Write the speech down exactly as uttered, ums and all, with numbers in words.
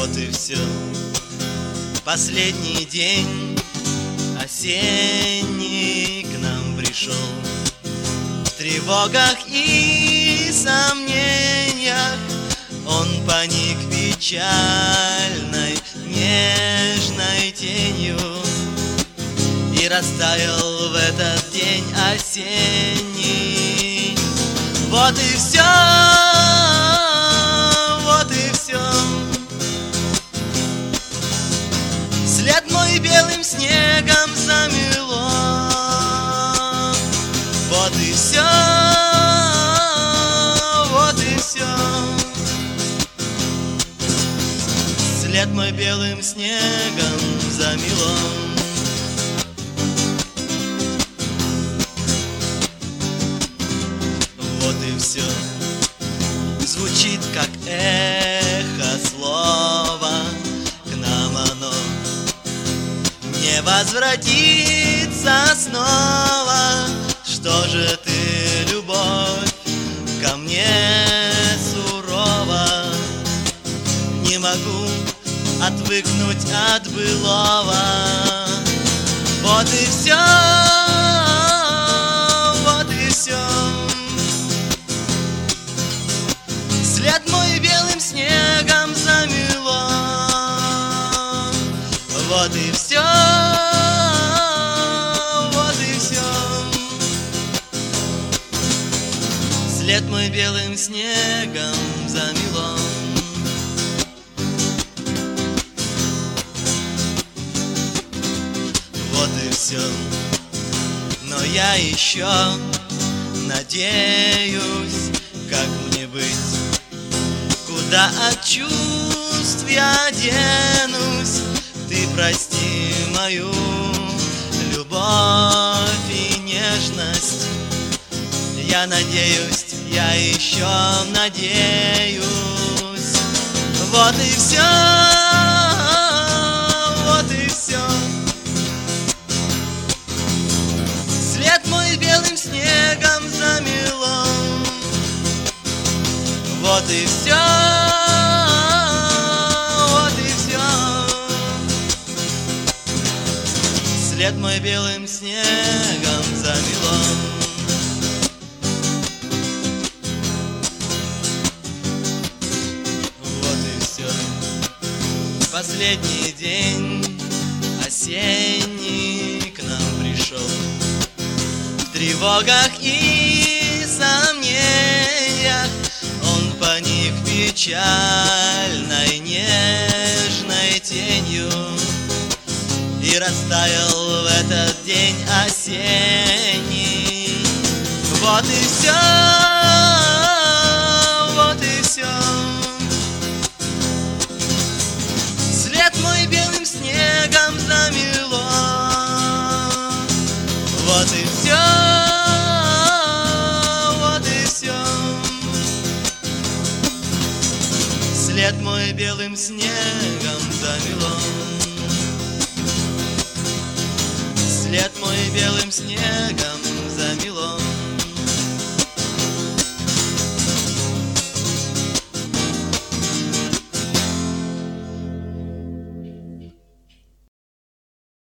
Вот и все. Последний день осенний к нам пришел. В тревогах и сомнениях он поник печальной, нежной тенью и растаял в этот день осенний. Вот и все, вот и все. След мой белым снегом замело. Вот и все, вот и все. След мой белым снегом замело. Вот и все. Звучит как эхо слово, к нам оно не возвратится снова. Что же ты, любовь, ко мне сурова? Не могу отвыкнуть от былого. Вот и все, вот и все. След мой белым снегом замело. Вот и все, вот и все. След мой белым снегом замело. Вот и все. Но я еще надеюсь, как мне быть, куда от чувств я денусь. Ты прости мою любовь и нежность. Я надеюсь, я еще надеюсь. Вот и все, вот и все. След мой белым снегом замело. Вот и все, вот и все. След мой белым снегом замело. Вот и все. Последний день осенний к нам пришел. В тревогах и сомнениях он поник печальной, нежной тенью и растаял в этот день осенний. Вот и все, вот и все. След мой белым снегом замело. Вот и все, вот и все. След мой белым снегом замело. След мой белым снегом замело.